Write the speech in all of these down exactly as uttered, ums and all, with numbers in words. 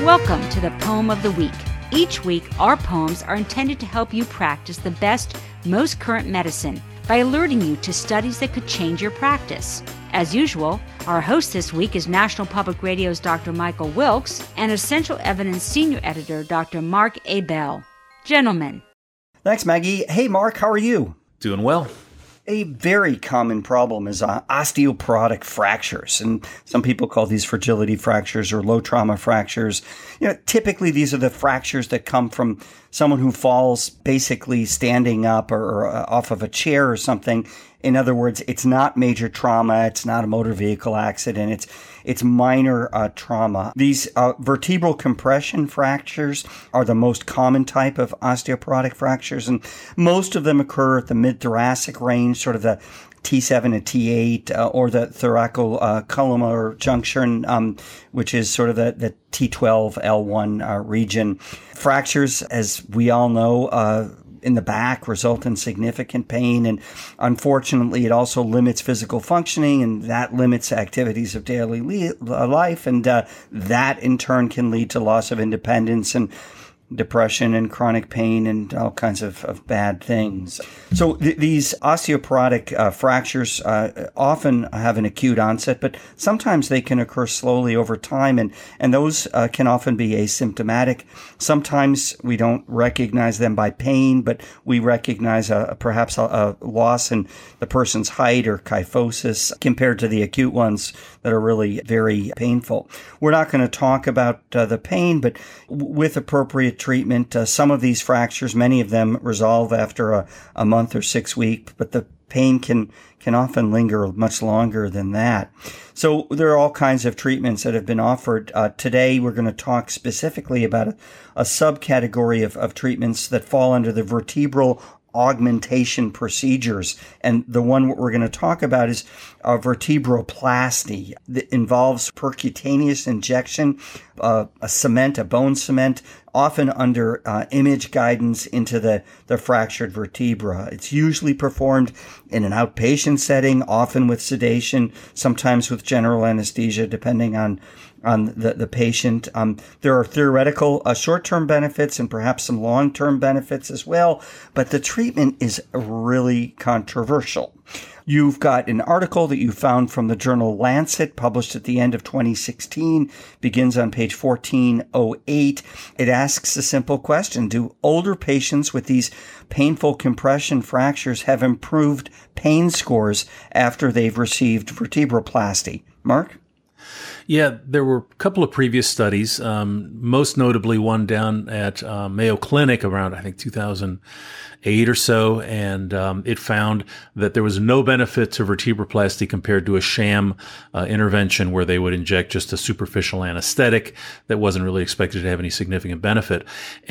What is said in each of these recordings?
Welcome to the Poem of the Week. Each week, our poems are intended to help you practice the best, most current medicine by alerting you to studies that could change your practice. As usual, our host this week is National Public Radio's Doctor Michael Wilkes and Essential Evidence Senior Editor Doctor Mark A. Bell. Gentlemen. Thanks, Maggie. Hey, Mark, how are you? Doing well. A very common problem is uh, osteoporotic fractures, and some people call these fragility fractures or low trauma fractures. You know, typically these are the fractures that come from someone who falls basically standing up or, or uh, off of a chair or something. In other words, it's not major trauma. It's not a motor vehicle accident. It's it's minor uh, trauma. These uh, vertebral compression fractures are the most common type of osteoporotic fractures, and most of them occur at the mid-thoracic range, sort of the T seven to T eight, uh, or the thoracocolumnar junction, um, which is sort of the, the T twelve L one uh, region. Fractures, as we all know, uh, in the back result in significant pain, and unfortunately it also limits physical functioning, and that limits activities of daily le- life, and uh, that in turn can lead to loss of independence and depression and chronic pain and all kinds of, of bad things. So th- these osteoporotic uh, fractures uh, often have an acute onset, but sometimes they can occur slowly over time, and, and those uh, can often be asymptomatic. Sometimes we don't recognize them by pain, but we recognize a, perhaps a, a loss in the person's height or kyphosis compared to the acute ones that are really very painful. We're not going to talk about uh, the pain, but w- with appropriate treatment, uh, some of these fractures, many of them resolve after a, a month or six weeks, but the pain can can often linger much longer than that. So there are all kinds of treatments that have been offered. Uh, today, we're going to talk specifically about a, a subcategory of, of treatments that fall under the vertebral augmentation procedures. And the one we're going to talk about is uh, vertebroplasty. That involves percutaneous injection, uh, a cement, a bone cement, often under uh, image guidance into the, the fractured vertebra. It's usually performed in an outpatient setting, often with sedation, sometimes with general anesthesia, depending on on the, the patient. Um, there are theoretical uh, short-term benefits and perhaps some long-term benefits as well, but the treatment is really controversial. You've got an article that you found from the journal Lancet, published at the end of twenty sixteen, begins on page fourteen oh eight. It asks a simple question: do older patients with these painful compression fractures have improved pain scores after they've received vertebroplasty? Mark? Yeah, there were a couple of previous studies, um, most notably one down at uh, Mayo Clinic around, I think, two thousand eight or so, and um, it found that there was no benefit to vertebroplasty compared to a sham uh, intervention where they would inject just a superficial anesthetic that wasn't really expected to have any significant benefit.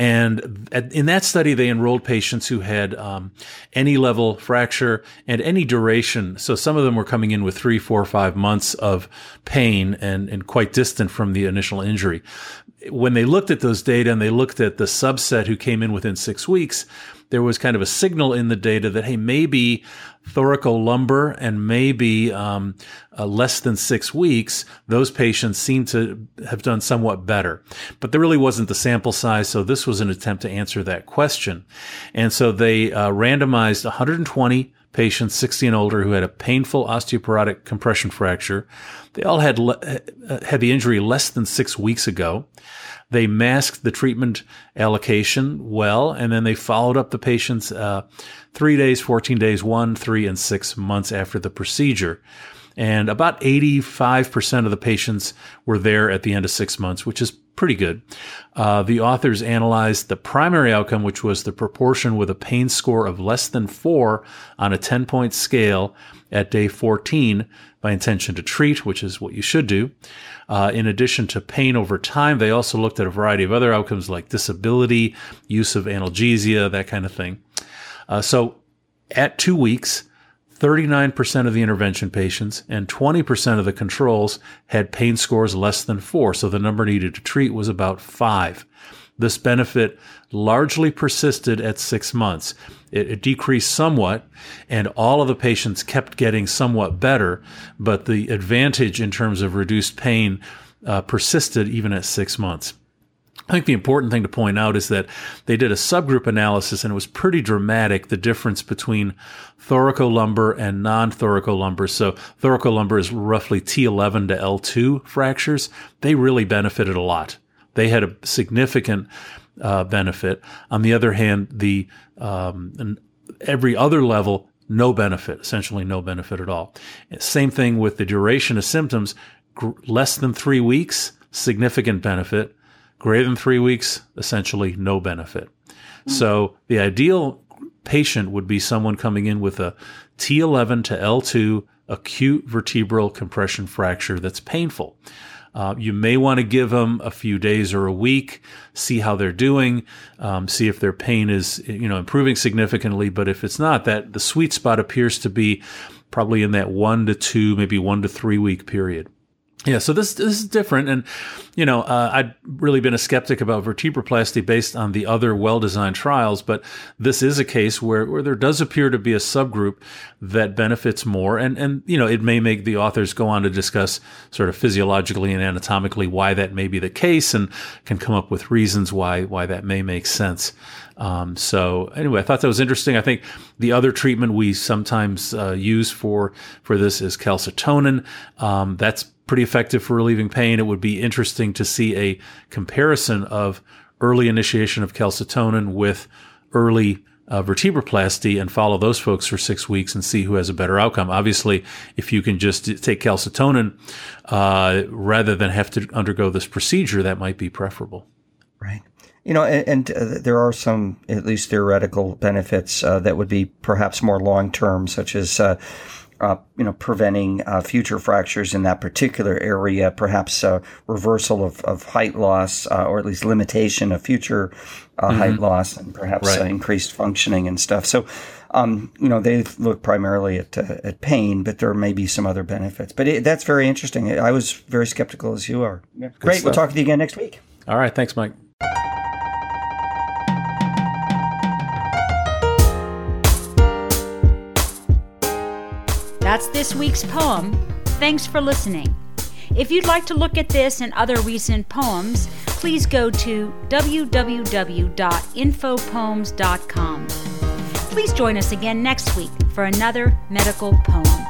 And at, in that study, they enrolled patients who had um, any level fracture and any duration. So some of them were coming in with three, four, five months of pain and, and quite distant from the initial injury. When they looked at those data and they looked at the subset who came in within six weeks, there was kind of a signal in the data that, hey, maybe thoracolumbar and maybe um, uh, less than six weeks, those patients seem to have done somewhat better. But there really wasn't the sample size, so this was an attempt to answer that question. And so they uh, randomized one hundred twenty patients sixty and older who had a painful osteoporotic compression fracture. They all had le- had the injury less than six weeks ago. They masked the treatment allocation well, and then they followed up the patients uh, three days, fourteen days, one, three, and six months after the procedure. And about eighty-five percent of the patients were there at the end of six months, which is pretty good. Uh, the authors analyzed the primary outcome, which was the proportion with a pain score of less than four on a ten-point scale at day fourteen by intention to treat, which is what you should do. Uh, in addition to pain over time, they also looked at a variety of other outcomes like disability, use of analgesia, that kind of thing. Uh, so at two weeks, thirty-nine percent of the intervention patients and twenty percent of the controls had pain scores less than four, so the number needed to treat was about five. This benefit largely persisted at six months. It, it decreased somewhat, and all of the patients kept getting somewhat better, but the advantage in terms of reduced pain uh, persisted even at six months. I think the important thing to point out is that they did a subgroup analysis, and it was pretty dramatic, the difference between thoracolumbar and non-thoracolumbar. So thoracolumbar is roughly T eleven to L two fractures. They really benefited a lot. They had a significant uh, benefit. On the other hand, the um, every other level, no benefit, essentially no benefit at all. Same thing with the duration of symptoms, gr- less than three weeks, significant benefit. Greater than three weeks, essentially no benefit. Mm. So the ideal patient would be someone coming in with a T eleven to L two acute vertebral compression fracture that's painful. Uh, you may want to give them a few days or a week, see how they're doing, um, see if their pain is, you know, improving significantly. But if it's not, that the sweet spot appears to be probably in that one to two, maybe one to three week period. Yeah, so this this is different, and you know, uh, I'd really been a skeptic about vertebroplasty based on the other well-designed trials, but this is a case where, where there does appear to be a subgroup that benefits more, and and you know, it may make the authors go on to discuss sort of physiologically and anatomically why that may be the case, and can come up with reasons why why that may make sense. Um, so anyway, I thought that was interesting. I think the other treatment we sometimes uh, use for for this is calcitonin. Um, that's pretty effective for relieving pain. It would be interesting to see a comparison of early initiation of calcitonin with early uh, vertebroplasty and follow those folks for six weeks and see who has a better outcome. Obviously, if you can just take calcitonin uh, rather than have to undergo this procedure, that might be preferable. Right. You know, and, and uh, there are some, at least theoretical benefits uh, that would be perhaps more long-term, such as uh, Uh, you know, preventing uh, future fractures in that particular area, perhaps uh, reversal of, of height loss, uh, or at least limitation of future uh, mm-hmm. height loss, and perhaps right. uh, increased functioning and stuff. So, um, you know, they look primarily at uh, at pain, but there may be some other benefits. But it, that's very interesting. I was very skeptical, as you are. Yeah. Great. Stuff. We'll talk to you again next week. All right. Thanks, Mike. That's this week's poem. Thanks for listening. If you'd like to look at this and other recent poems, please go to w w w dot info poems dot com. Please join us again next week for another medical poem.